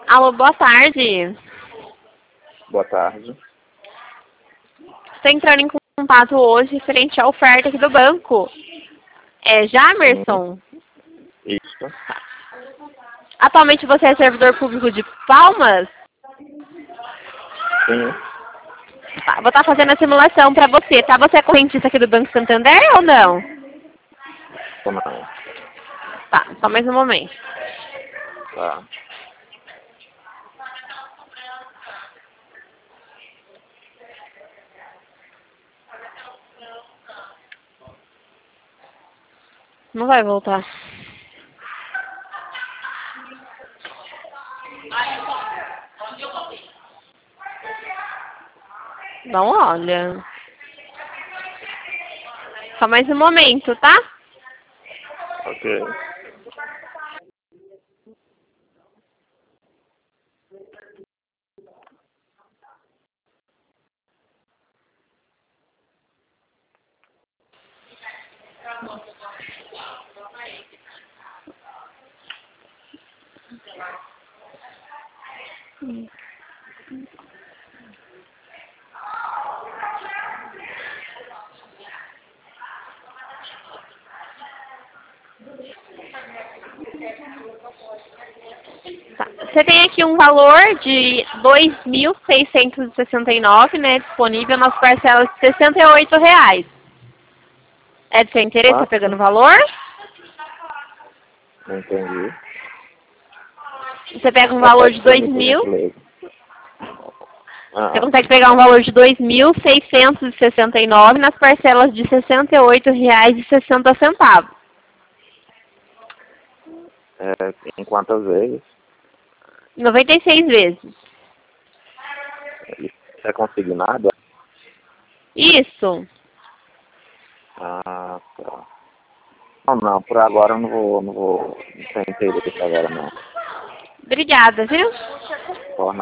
Alô, boa tarde. Boa tarde. Estou entrando em contato hoje referente à oferta aqui do banco. É Jamerson? Isso. Atualmente você é servidor público de Palmas? Sim. Tá, vou estar fazendo a simulação para você, tá? Você é correntista aqui do Banco Santander ou não? Ou não? Tá, só mais um momento. Tá. Não vai voltar. Não olha. Só mais um momento, tá? Ok. Tá. Você tem aqui um valor de 2.669, né, disponível nas parcelas de R$ 68. É de seu interesse, tá pegando o Quanto? valor? Não entendi. Você pega um valor de Repete pra mim, 2.000, por gentileza. você consegue pegar um valor de 2.669 nas parcelas de R$ 68,60. Em quantas vezes? 96 vezes. Isso é consignado? Isso. Ah, tá. Não, por agora eu não tenho interesse agora não. Obrigada, viu?